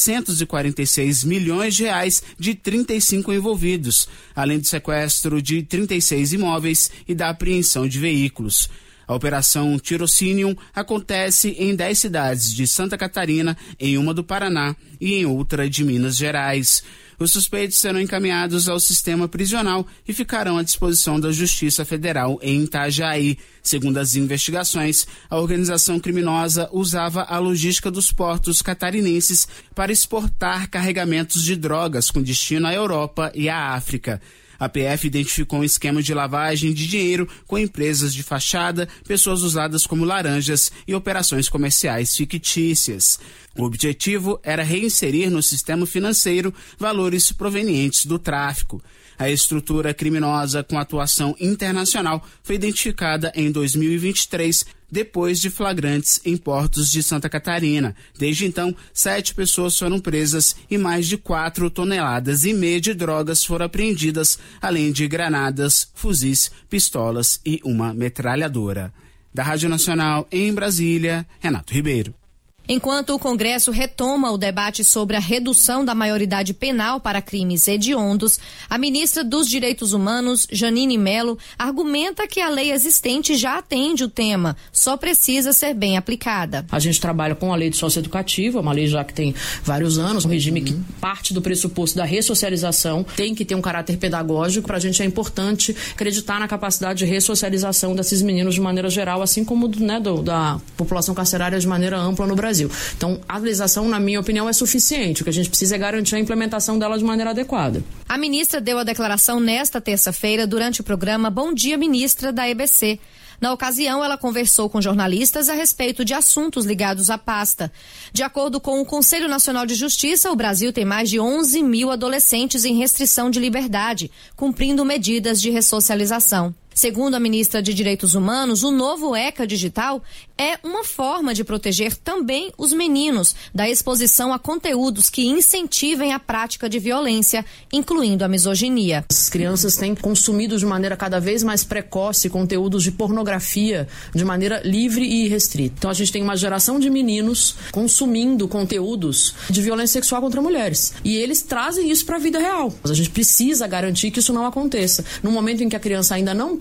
646 milhões de reais de 35 envolvidos, além do sequestro de 36 imóveis e da apreensão de veículos. A Operação Tirocinium acontece em 10 cidades de Santa Catarina, em uma do Paraná e em outra de Minas Gerais. Os suspeitos serão encaminhados ao sistema prisional e ficarão à disposição da Justiça Federal em Itajaí. Segundo as investigações, a organização criminosa usava a logística dos portos catarinenses para exportar carregamentos de drogas com destino à Europa e à África. A PF identificou um esquema de lavagem de dinheiro com empresas de fachada, pessoas usadas como laranjas e operações comerciais fictícias. O objetivo era reinserir no sistema financeiro valores provenientes do tráfico. A estrutura criminosa com atuação internacional foi identificada em 2023, depois de flagrantes em portos de Santa Catarina. Desde então, 7 pessoas foram presas e mais de 4,5 toneladas de drogas foram apreendidas, além de granadas, fuzis, pistolas e uma metralhadora. Da Rádio Nacional em Brasília, Renato Ribeiro. Enquanto o Congresso retoma o debate sobre a redução da maioridade penal para crimes hediondos, a ministra dos Direitos Humanos, Janine Mello, argumenta que a lei existente já atende o tema, só precisa ser bem aplicada. A gente trabalha com a lei de socioeducativa, uma lei já que tem vários anos, um regime que parte do pressuposto da ressocialização, tem que ter um caráter pedagógico. Para a gente é importante acreditar na capacidade de ressocialização desses meninos de maneira geral, assim como da população carcerária de maneira ampla no Brasil. Então, a legislação, na minha opinião, é suficiente. O que a gente precisa é garantir a implementação dela de maneira adequada. A ministra deu a declaração nesta terça-feira durante o programa Bom Dia Ministra da EBC. Na ocasião, ela conversou com jornalistas a respeito de assuntos ligados à pasta. De acordo com o Conselho Nacional de Justiça, o Brasil tem mais de 11 mil adolescentes em restrição de liberdade, cumprindo medidas de ressocialização. Segundo a ministra de Direitos Humanos, o novo ECA digital é uma forma de proteger também os meninos da exposição a conteúdos que incentivem a prática de violência, incluindo a misoginia. As crianças têm consumido de maneira cada vez mais precoce conteúdos de pornografia de maneira livre e restrita. Então a gente tem uma geração de meninos consumindo conteúdos de violência sexual contra mulheres. E eles trazem isso para a vida real. A gente precisa garantir que isso não aconteça. No momento em que a criança ainda não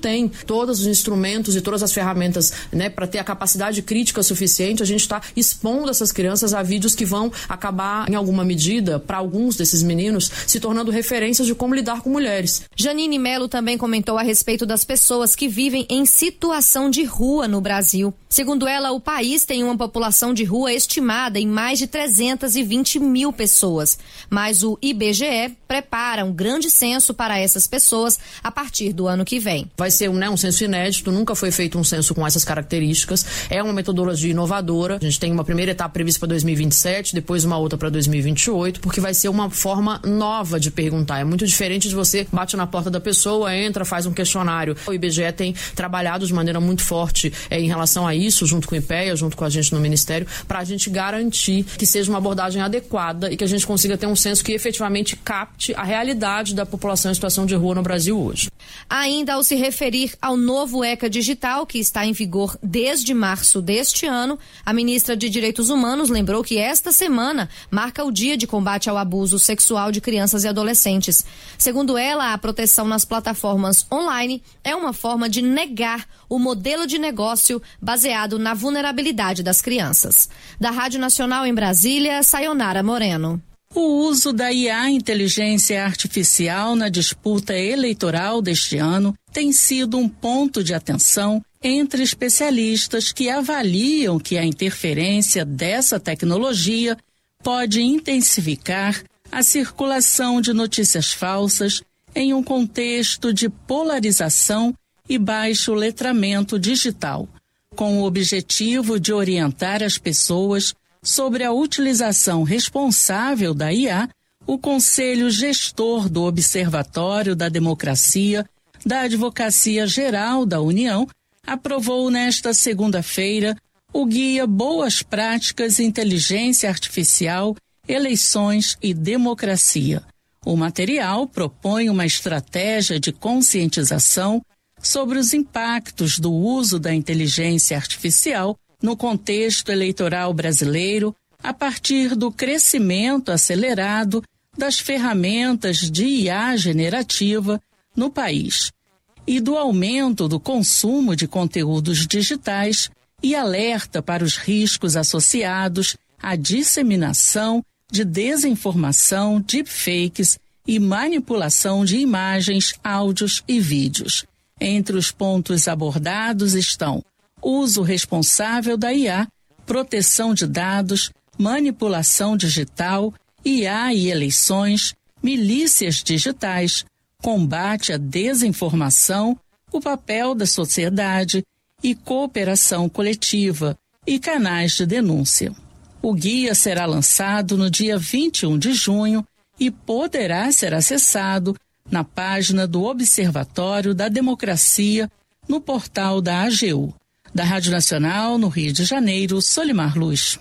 tem todos os instrumentos e todas as ferramentas, né, para ter a capacidade crítica suficiente, a gente está expondo essas crianças a vídeos que vão acabar, em alguma medida, para alguns desses meninos, se tornando referências de como lidar com mulheres. Janine Melo também comentou a respeito das pessoas que vivem em situação de rua no Brasil. Segundo ela, o país tem uma população de rua estimada em mais de 320 mil pessoas, mas o IBGE prepara um grande censo para essas pessoas a partir do ano que vem. Vai ser um censo inédito, nunca foi feito um censo com essas características, é uma metodologia inovadora, a gente tem uma primeira etapa prevista para 2027, depois uma outra para 2028, porque vai ser uma forma nova de perguntar, é muito diferente de você bate na porta da pessoa, entra, faz um questionário. O IBGE tem trabalhado de maneira muito forte em relação a isso, junto com o IPEA, junto com a gente no Ministério, para a gente garantir que seja uma abordagem adequada e que a gente consiga ter um censo que efetivamente capte a realidade da população em situação de rua no Brasil hoje. Ainda ao se referir ao novo ECA Digital, que está em vigor desde março deste ano, a ministra de Direitos Humanos lembrou que esta semana marca o Dia de Combate ao Abuso Sexual de Crianças e Adolescentes. Segundo ela, a proteção nas plataformas online é uma forma de negar o modelo de negócio baseado na vulnerabilidade das crianças. Da Rádio Nacional em Brasília, Sayonara Moreno. O uso da IA, inteligência artificial, na disputa eleitoral deste ano tem sido um ponto de atenção entre especialistas que avaliam que a interferência dessa tecnologia pode intensificar a circulação de notícias falsas em um contexto de polarização e baixo letramento digital, com o objetivo de orientar as pessoas sobre a utilização responsável da IA. O Conselho Gestor do Observatório da Democracia da Advocacia Geral da União aprovou nesta segunda-feira o Guia Boas Práticas Inteligência Artificial, Eleições e Democracia. O material propõe uma estratégia de conscientização sobre os impactos do uso da inteligência artificial no contexto eleitoral brasileiro, a partir do crescimento acelerado das ferramentas de IA generativa no país e do aumento do consumo de conteúdos digitais, e alerta para os riscos associados à disseminação de desinformação, deepfakes e manipulação de imagens, áudios e vídeos. Entre os pontos abordados estão uso responsável da IA, proteção de dados, manipulação digital, IA e eleições, milícias digitais, combate à desinformação, o papel da sociedade e cooperação coletiva e canais de denúncia. O guia será lançado no dia 21 de junho e poderá ser acessado na página do Observatório da Democracia no portal da AGU. Da Rádio Nacional, no Rio de Janeiro, Solimar Luz.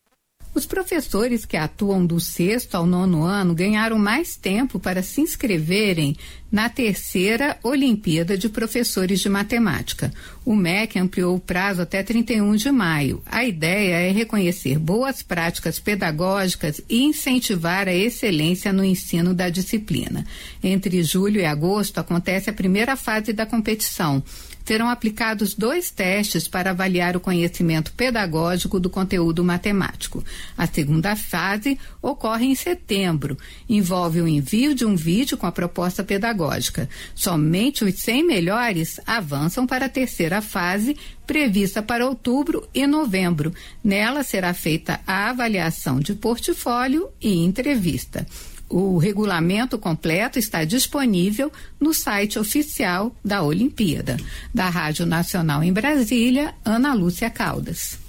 Os professores que atuam do 6º ao 9º ano ganharam mais tempo para se inscreverem na 3ª Olimpíada de Professores de Matemática. O MEC ampliou o prazo até 31 de maio. A ideia é reconhecer boas práticas pedagógicas e incentivar a excelência no ensino da disciplina. Entre julho e agosto acontece a primeira fase da competição. Serão aplicados 2 testes para avaliar o conhecimento pedagógico do conteúdo matemático. A segunda fase ocorre em setembro. Envolve o envio de um vídeo com a proposta pedagógica. Somente os 100 melhores avançam para a 3ª fase, prevista para outubro e novembro. Nela será feita a avaliação de portfólio e entrevista. O regulamento completo está disponível no site oficial da Olimpíada. Da Rádio Nacional em Brasília, Ana Lúcia Caldas.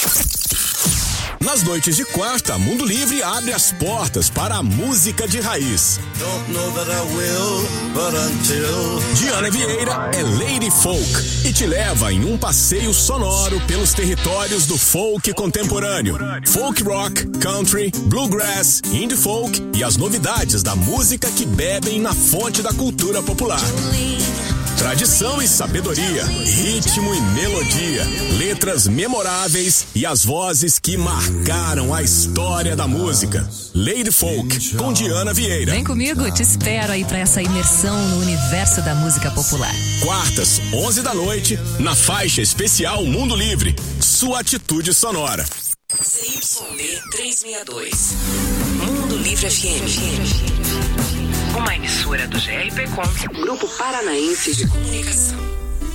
Nas noites de quarta, Mundo Livre abre as portas para a música de raiz. Diana Vieira é Lady Folk e te leva em um passeio sonoro pelos territórios do folk contemporâneo. Folk rock, country, bluegrass, indie folk e as novidades da música que bebem na fonte da cultura popular. Tradição e sabedoria, ritmo e melodia, letras memoráveis e as vozes que marcaram a história da música. Lady Folk, com Diana Vieira. Vem comigo, te espero aí pra essa imersão no universo da música popular. Quartas, 11 da noite, na faixa especial Mundo Livre, sua atitude sonora. CYB 362, Mundo Livre FM. Uma emissora do GRPcom, Grupo Paranaense de Comunicação.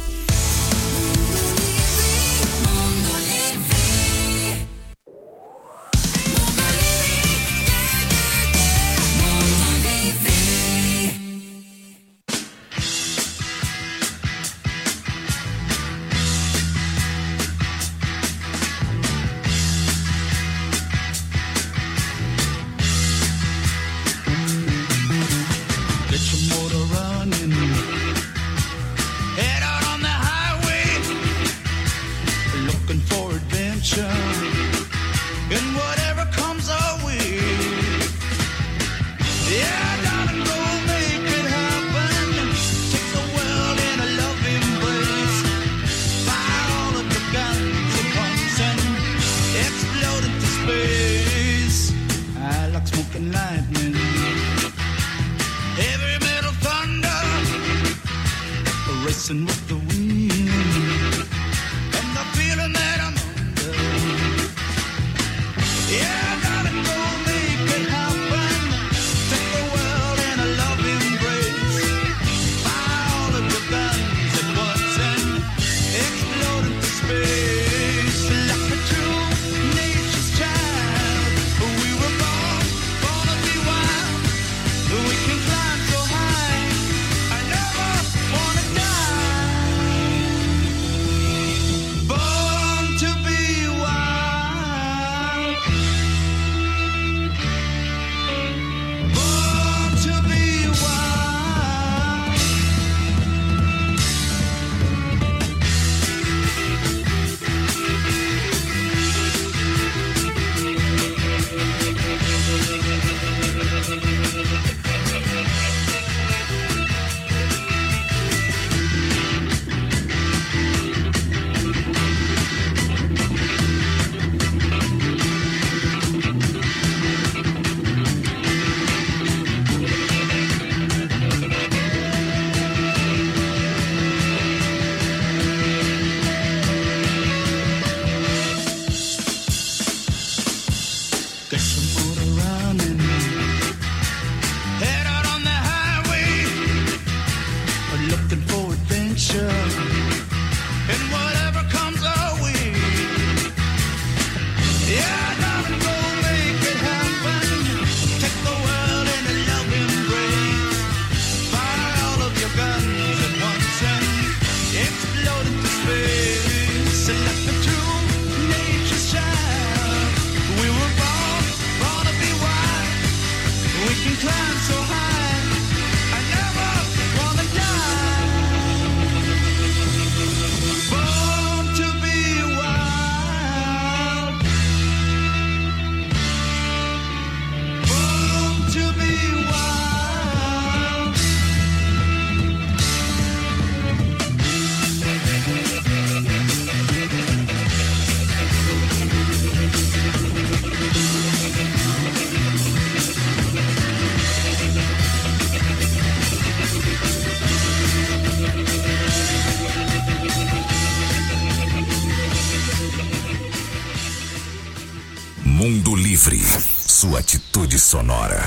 Mundo Livre, sua atitude sonora.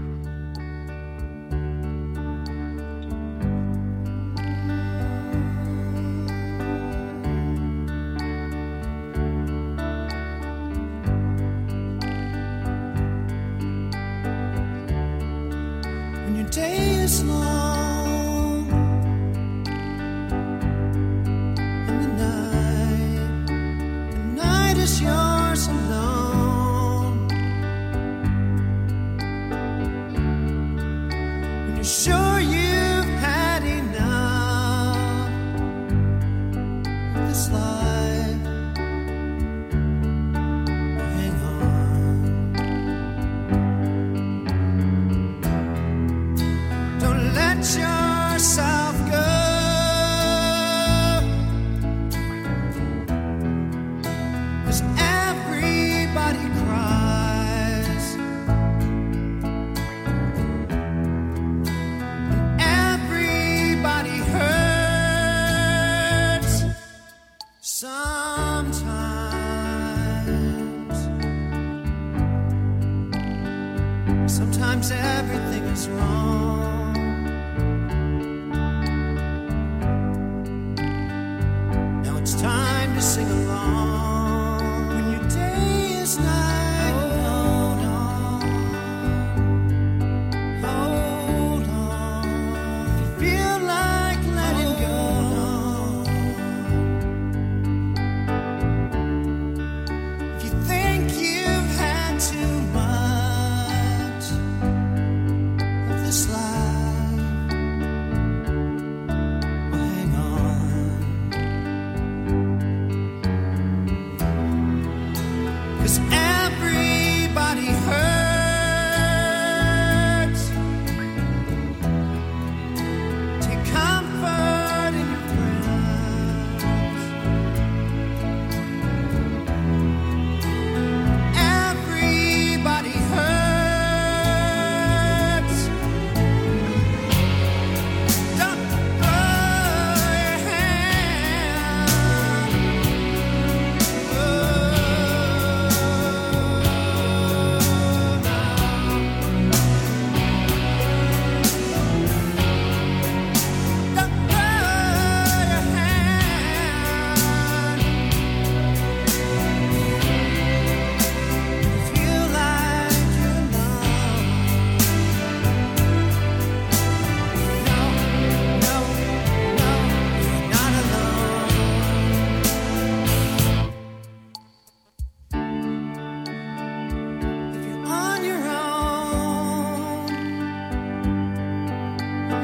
When your day is long and the night is yours alone. When you're sure you've had enough of this life, hang on. Don't let yourself go.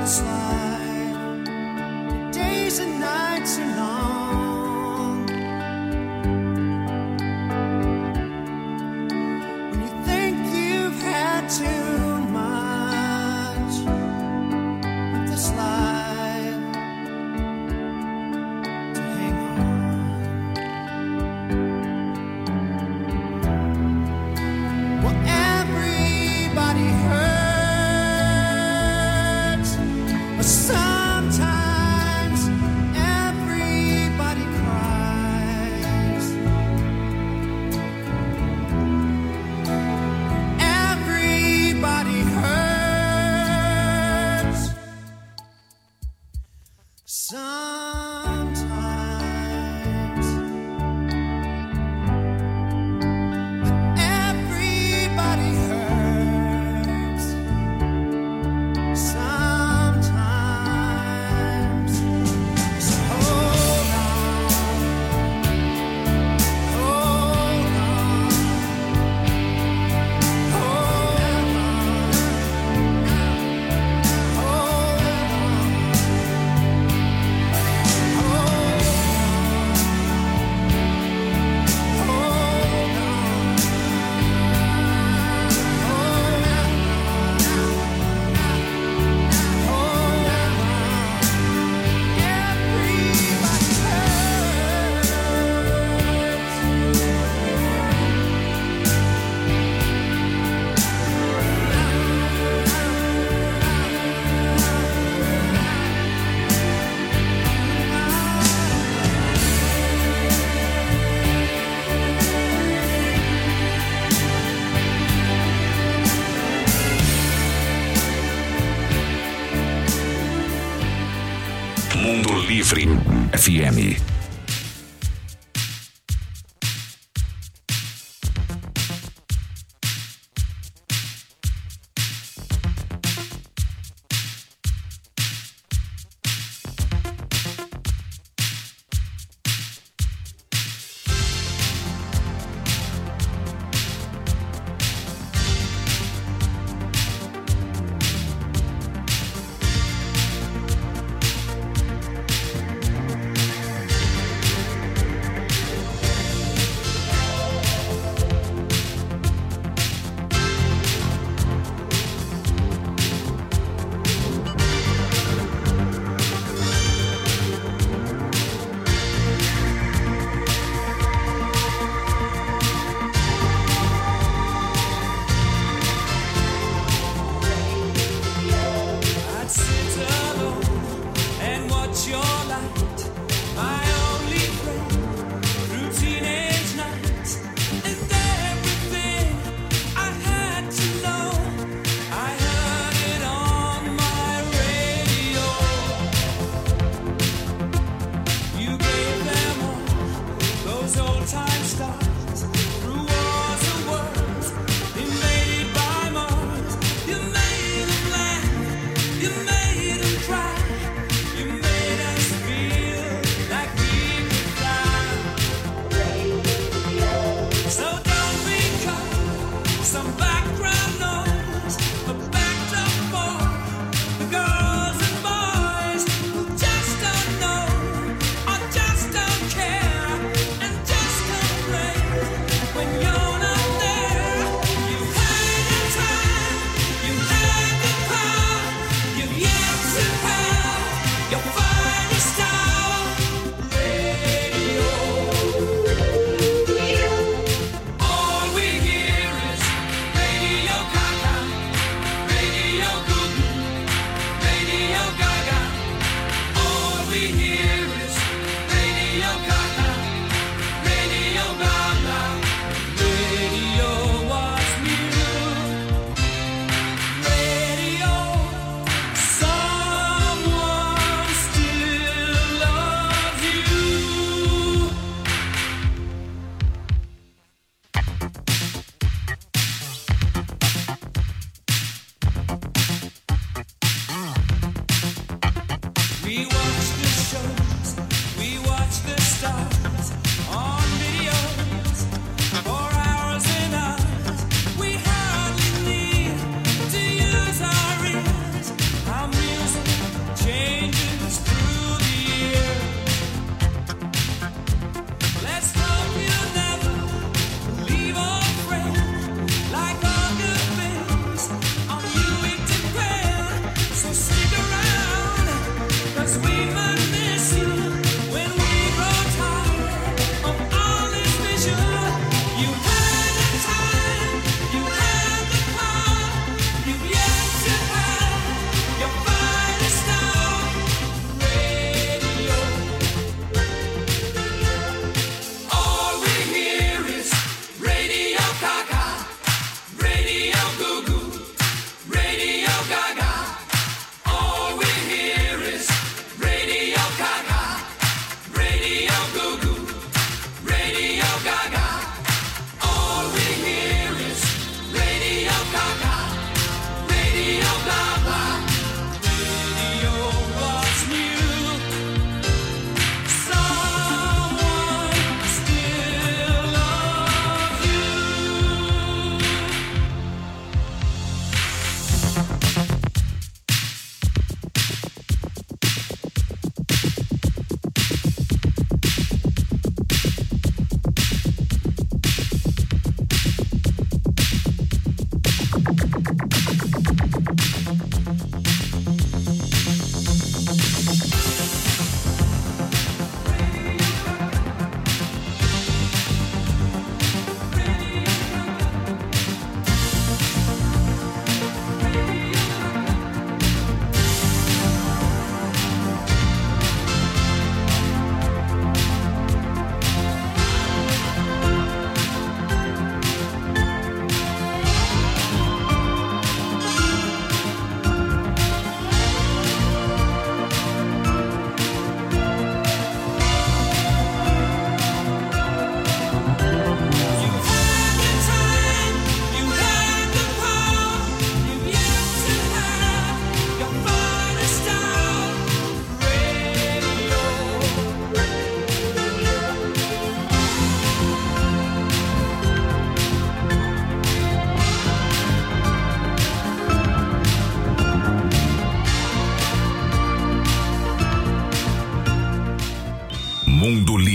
this life, days and nights are long. When you think you've had too much of this life to hang on. Well, everybody hurts, but sometimes everybody cries. Everybody hurts sometimes. Everybody hurts sometimes. So hold on, hold on, hold Mundo Livre FM.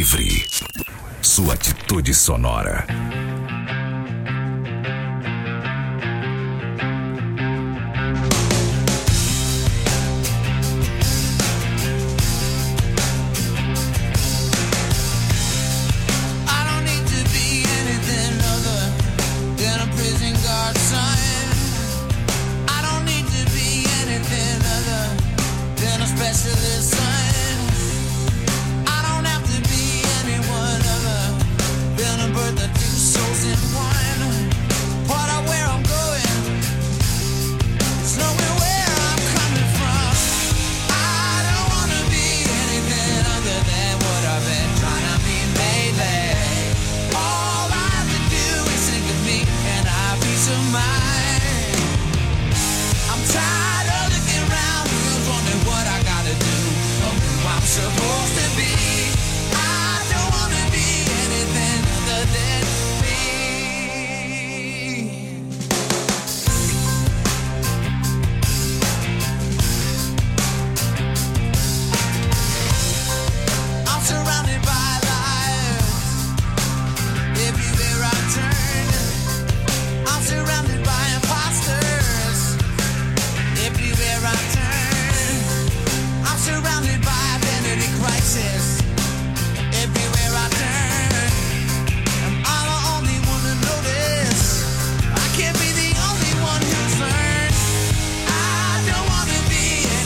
Livre. Sua atitude sonora.